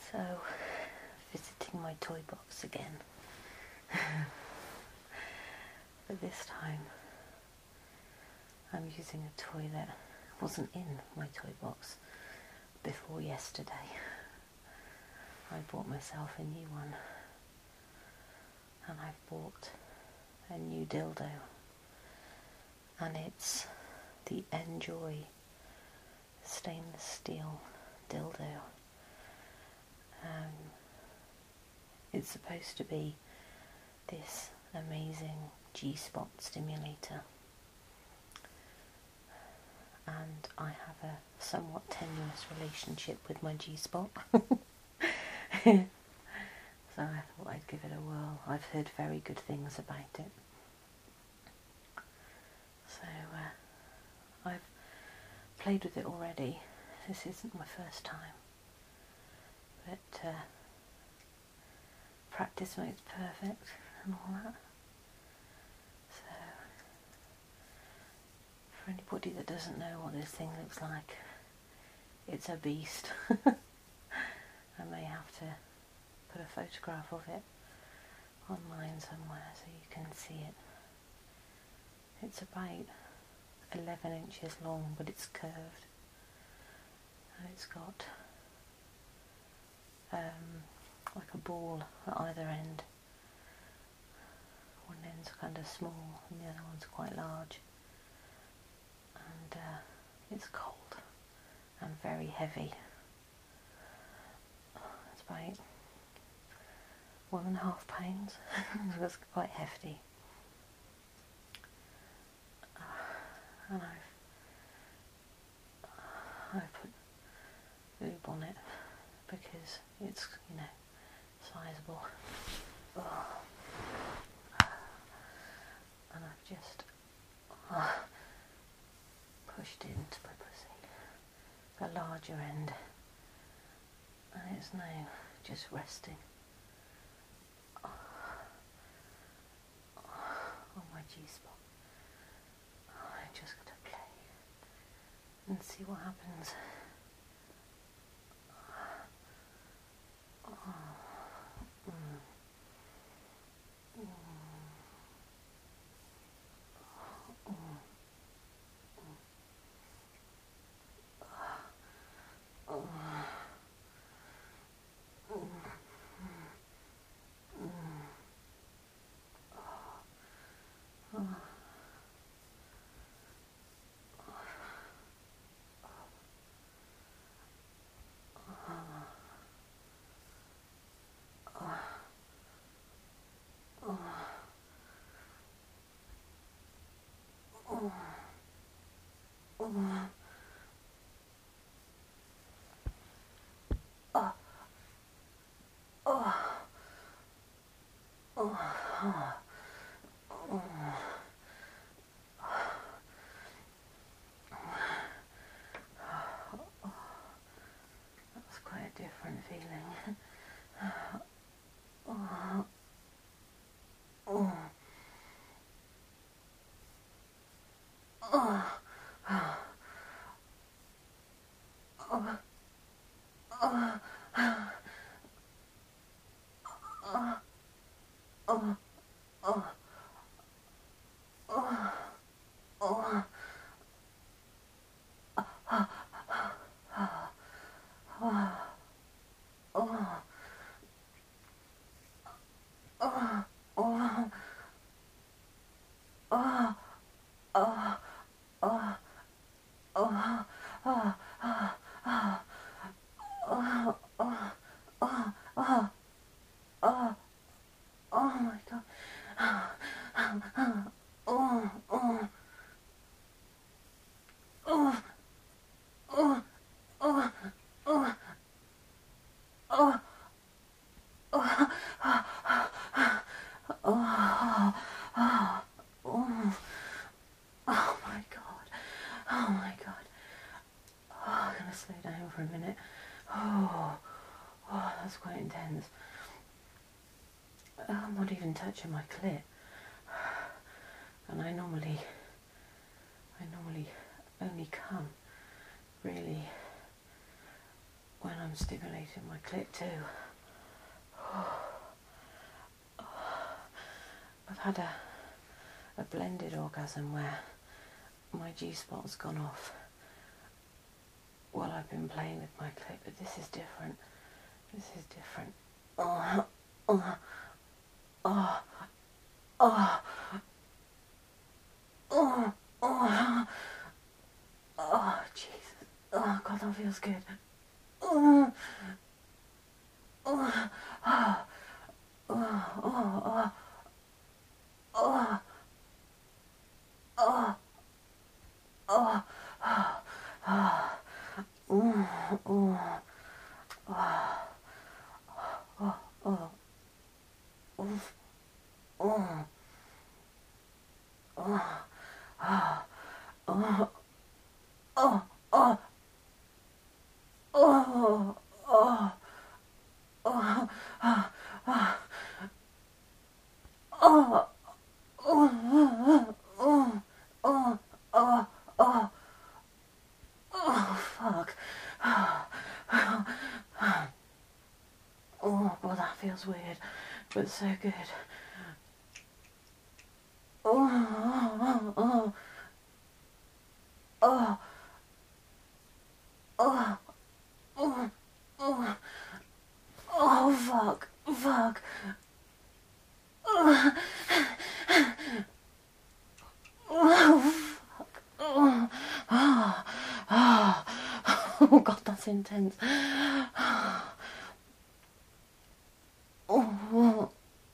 So, visiting my toy box again. But this time I'm using a toy that wasn't in my toy box before yesterday. I bought myself a new one, and I've bought a new dildo, and it's the Enjoy stainless steel dildo. It's supposed to be this amazing G-spot stimulator, and I have a somewhat tenuous relationship with my G-spot. So I thought I'd give it a whirl. I've heard very good things about it. So I've played with it already. This isn't my first time, but practice makes perfect and all that. So for anybody that doesn't know what this thing looks like, it's a beast. I may have to put a photograph of it online somewhere so you can see it. It's about 11 inches long, but it's curved, and it's got like a ball at either end. One end's kind of small and the other one's quite large, and it's cold and very heavy. It's about 1.5 pounds. It's quite hefty. And I've put lube on it because it's, you know, sizable. And I've just pushed into my pussy the larger end, and it's now just resting on my G-spot. I'm just going to play and see what happens. That's quite a different feeling. Oh my God. I'm going to slow down for a minute. Oh, that's quite intense. I'm not even touching my clit, and I normally only come really when I'm I'm stimulating my clit too. I've had a blended orgasm where my G-spot's gone off while I've been playing with my clit, but this is different. This is different. Oh, oh, oh, oh, oh, oh, oh, Jesus. Oh, God, that feels good. Oh, oh, oh, oh, oh, oh, oh, oh, oh, fuck. Oh, well, that feels weird, but so good. Oh, oh, oh, oh, oh, oh, oh, fuck, fuck. Oh, fuck. Oh, oh, oh, oh, God, that's intense. Oh, oh,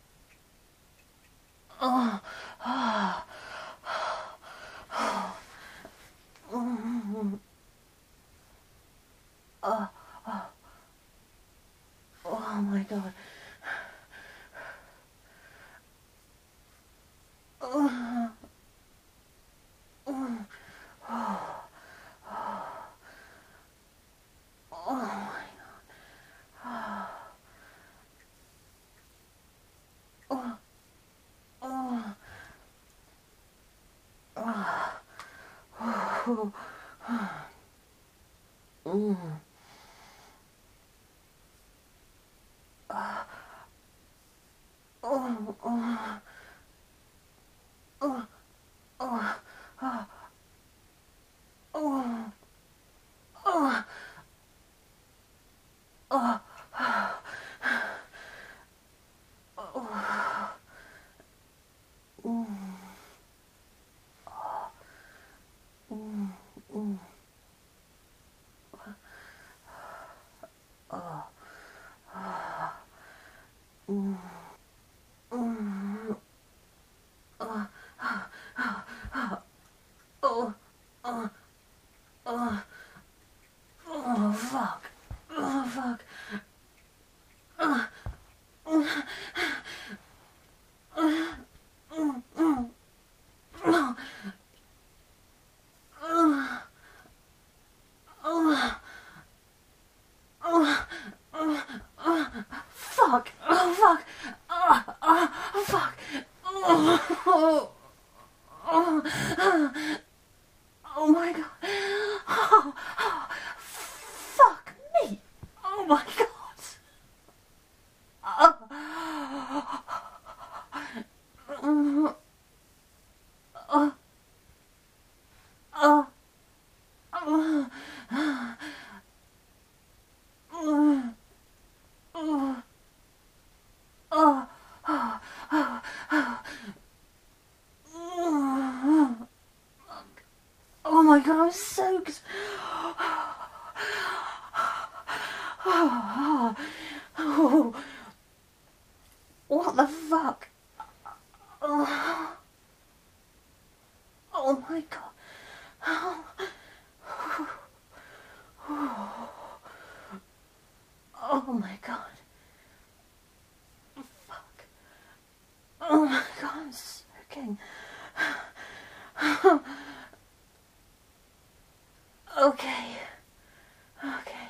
oh, oh, oh my God. Oh, oh, oh, oh my God. Oh, oh, oh, oh, oh. Oh, oh, oh, oh, oh, oh, oh, oh, oh, fuck, oh, fuck. Fuck! Oh fuck! Oh fuck! Oh, oh my God! Oh, fuck me! Oh my God! Oh my God, I'm soaked. Oh, what the fuck? Oh, oh my God. Oh my God. Fuck. Oh my God, I'm soaking. Okay. Okay.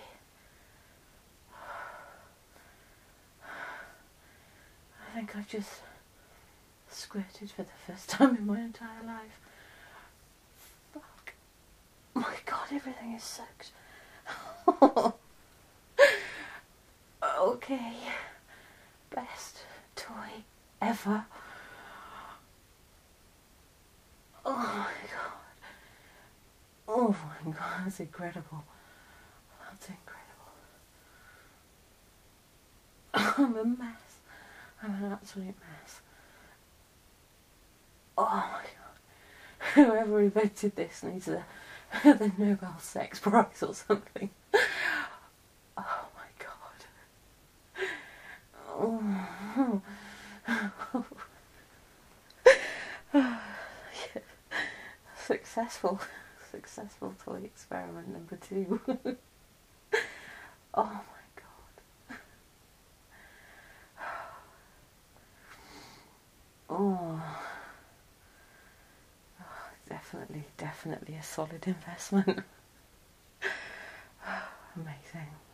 I think I've just squirted for the first time in my entire life. Fuck. My God, everything is soaked. Okay, best toy ever. Oh my god. Oh my god, that's incredible. That's incredible. I'm a mess. I'm an absolute mess. Oh my god. Whoever invented this needs the Nobel Sex Prize or something. Oh my god. Oh. Successful toy experiment number 2. Oh my god. Oh. Definitely a solid investment. Amazing.